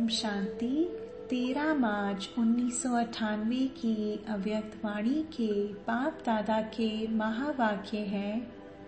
ओम शांति। 13 मार्च 1998 की अव्यक्त वाणी के बाप दादा के महावाक्य हैं,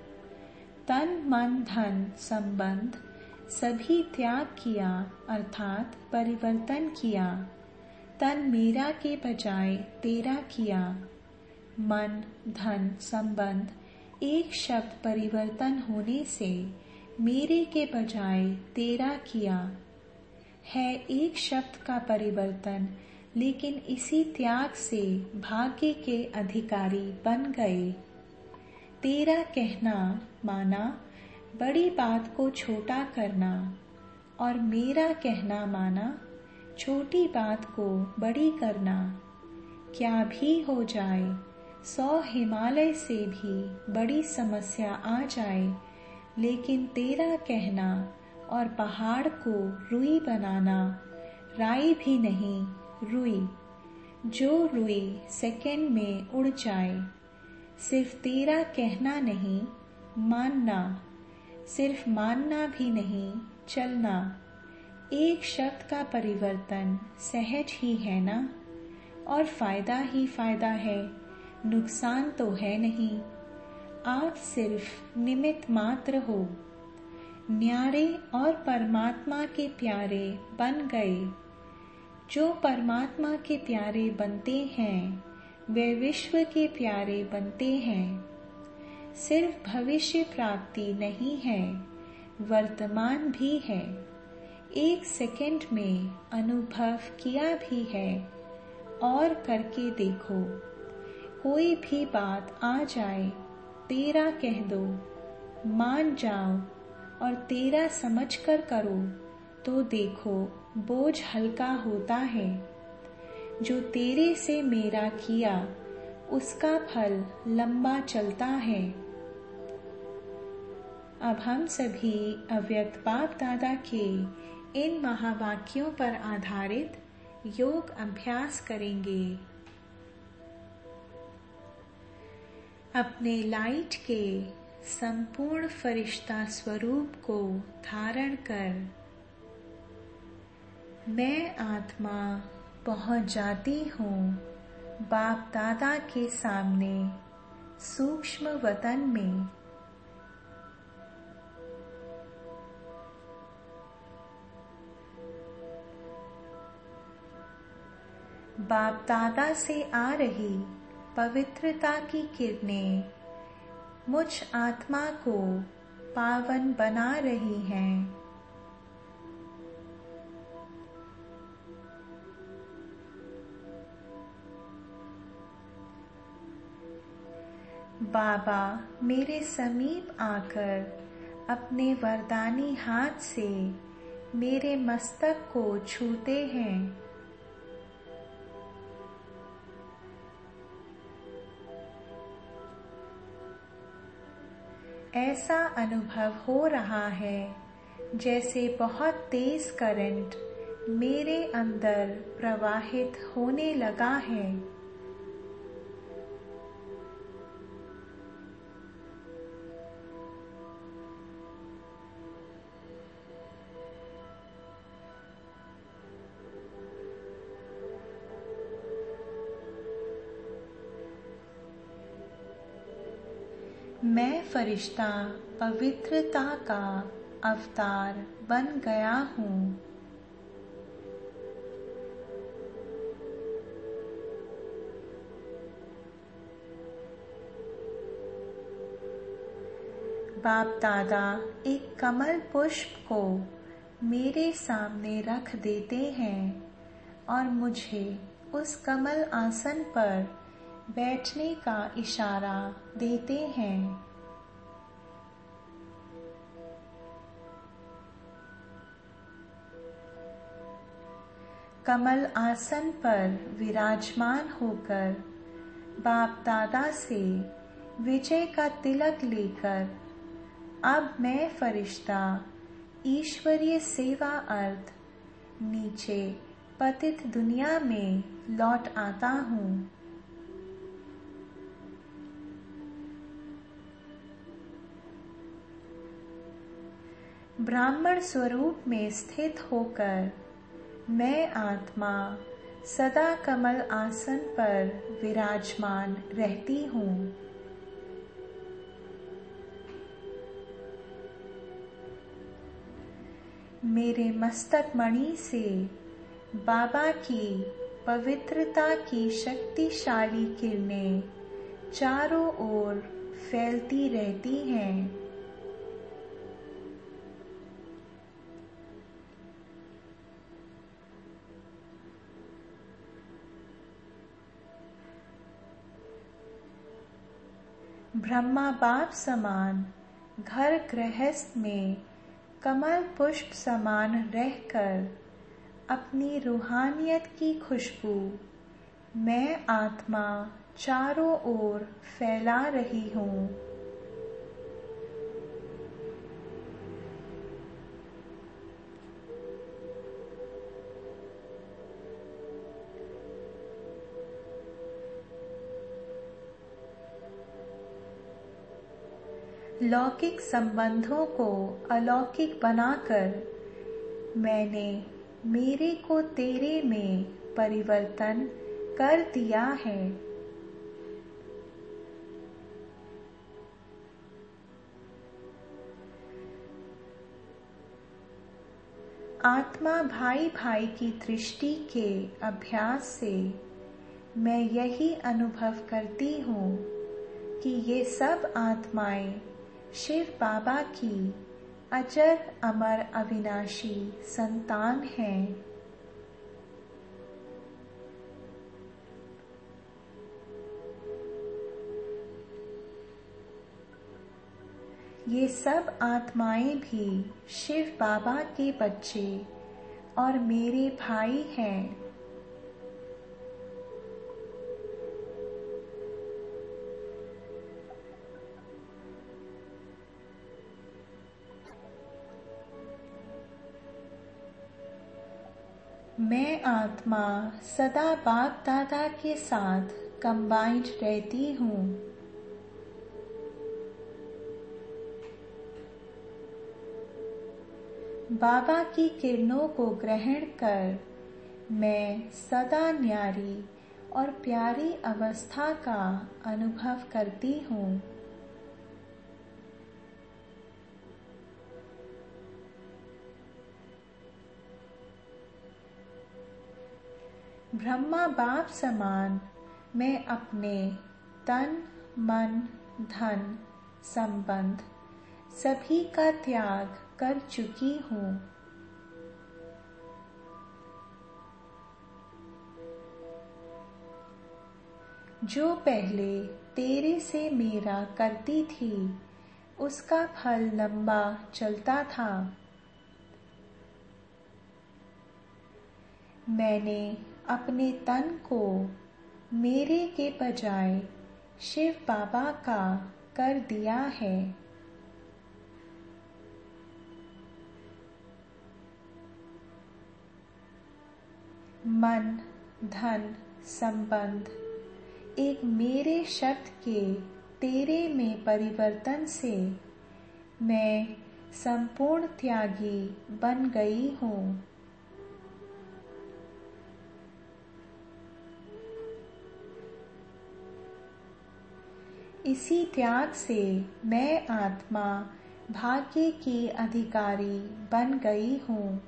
तन मन धन संबंध सभी त्याग किया अर्थात परिवर्तन किया। तन मेरा के बजाय तेरा किया। मन धन संबंध एक शब्द परिवर्तन होने से मेरे के बजाय तेरा किया है। एक शब्द का परिवर्तन, लेकिन इसी त्याग से भाग्य के अधिकारी बन गए। तेरा कहना माना बड़ी बात को छोटा करना, और मेरा कहना माना छोटी बात को बड़ी करना। क्या भी हो जाए, 100 हिमालय से भी बड़ी समस्या आ जाए, लेकिन तेरा कहना और पहाड़ को रुई बनाना, राई भी नहीं रुई, जो रुई सेकंड में उड़ जाए। सिर्फ तेरा कहना नहीं मानना, सिर्फ मानना भी नहीं चलना। एक शब्द का परिवर्तन सहज ही है ना, और फायदा ही फायदा है, नुकसान तो है नहीं। आप सिर्फ निमित्त मात्र हो, न्यारे और परमात्मा के प्यारे बन गए। जो परमात्मा के प्यारे बनते हैं वे विश्व के प्यारे बनते हैं। सिर्फ भविष्य प्राप्ति नहीं है, वर्तमान भी है। एक सेकंड में अनुभव किया भी है, और करके देखो। कोई भी बात आ जाए, तेरा कह दो, मान जाओ और तेरा समझकर करो, तो देखो बोझ हल्का होता है। जो तेरे से मेरा किया उसका फल लंबा चलता है। अब हम सभी अव्यक्त बाप दादा के इन महावाक्यों पर आधारित योग अभ्यास करेंगे। अपने लाइट के संपूर्ण फरिश्ता स्वरूप को धारण कर मैं आत्मा पहुंच जाती हूँ बाप दादा के सामने सूक्ष्म वतन में। बाप दादा से आ रही पवित्रता की किरणें मुझ आत्मा को पावन बना रही हैं। बाबा मेरे समीप आकर अपने वरदानी हाथ से मेरे मस्तक को छूते हैं। ऐसा अनुभव हो रहा है जैसे बहुत तेज करंट मेरे अंदर प्रवाहित होने लगा है। मैं फरिश्ता पवित्रता का अवतार बन गया हूँ। बाप दादा एक कमल पुष्प को मेरे सामने रख देते हैं और मुझे उस कमल आसन पर बैठने का इशारा देते हैं। कमल आसन पर विराजमान होकर बाप दादा से विजय का तिलक लेकर अब मैं फरिश्ता ईश्वरीय सेवा अर्थ नीचे पतित दुनिया में लौट आता हूँ। ब्राह्मण स्वरूप में स्थित होकर मैं आत्मा सदा कमल आसन पर विराजमान रहती हूँ। मेरे मस्तक मणि से बाबा की पवित्रता की शक्तिशाली किरणें चारों ओर फैलती रहती हैं। ब्रह्मा बाप समान घर गृहस्थ में कमल पुष्प समान रहकर अपनी रूहानियत की खुशबू मैं आत्मा चारों ओर फैला रही हूँ। लौकिक संबंधों को अलौकिक बनाकर मैंने मेरे को तेरे में परिवर्तन कर दिया है। आत्मा भाई भाई की दृष्टि के अभ्यास से मैं यही अनुभव करती हूँ कि ये सब आत्माएं शिव बाबा की अजर अमर अविनाशी संतान हैं। ये सब आत्माएं भी शिव बाबा के बच्चे और मेरे भाई हैं। मैं आत्मा सदा बाप दादा के साथ कंबाइंड रहती हूँ। बाबा की किरणों को ग्रहण कर मैं सदा न्यारी और प्यारी अवस्था का अनुभव करती हूँ। ब्रह्मा बाप समान मैं अपने तन मन धन संबंध सभी का त्याग कर चुकी हूँ। जो पहले तेरे से मेरा करती थी उसका फल लंबा चलता था। मैंने अपने तन को मेरे के बजाय शिव बाबा का कर दिया है। मन धन संबंध एक मेरे शब्द के तेरे में परिवर्तन से मैं संपूर्ण त्यागी बन गई हूँ। इसी त्याग से मैं आत्मा भाग्य की अधिकारी बन गई हूँ।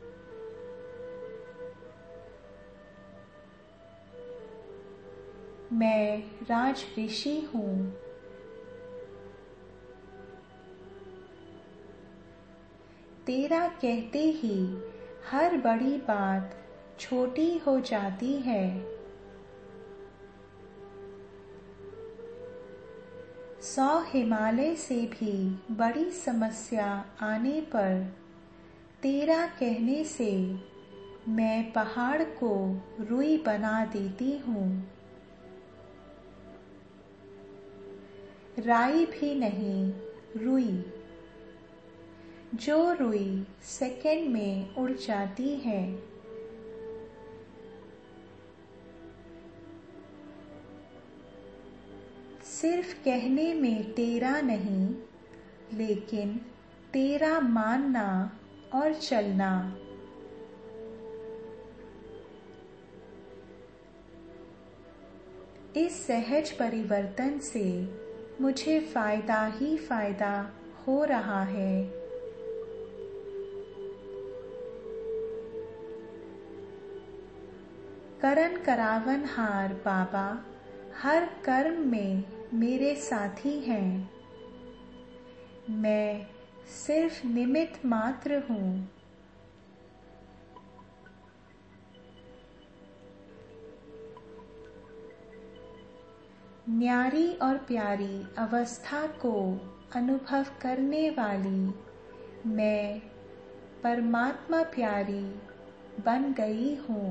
मैं राजऋषि हूँ। तेरा कहते ही हर बड़ी बात छोटी हो जाती है। 100 हिमालय से भी बड़ी समस्या आने पर तेरा कहने से मैं पहाड़ को रुई बना देती हूँ। राई भी नहीं, रुई। जो रुई सेकंड में उड़ जाती है। सिर्फ कहने में तेरा नहीं, लेकिन तेरा मानना और चलना। इस सहज परिवर्तन से मुझे फायदा ही फायदा हो रहा है। करन करावनहार बाबा हर कर्म में मेरे साथी हैं। मैं सिर्फ निमित्त मात्र हूँ। न्यारी और प्यारी अवस्था को अनुभव करने वाली मैं परमात्मा प्यारी बन गई हूँ।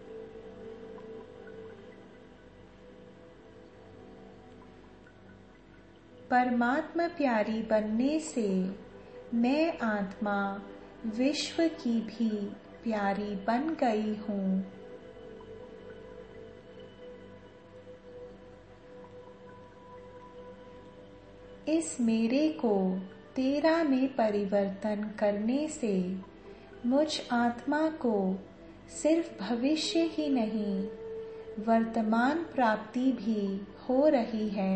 परमात्मा प्यारी बनने से मैं आत्मा विश्व की भी प्यारी बन गई हूँ। इस मेरे को तेरा में परिवर्तन करने से मुझ आत्मा को सिर्फ भविष्य ही नहीं वर्तमान प्राप्ति भी हो रही है।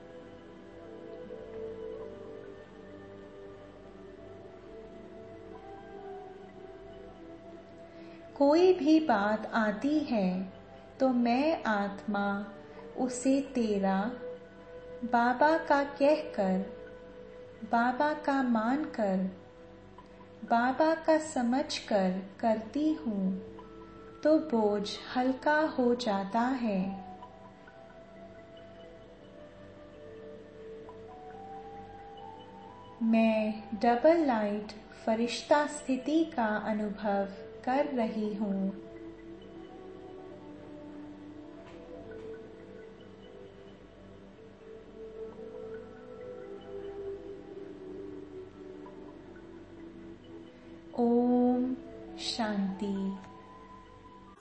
कोई भी बात आती है तो मैं आत्मा उसे तेरा बाबा का कहकर, बाबा का मानकर, बाबा का समझकर करती हूँ तो बोझ हल्का हो जाता है। मैं डबल लाइट फरिश्ता स्थिति का अनुभव कर रही हूँ। ओम शांति।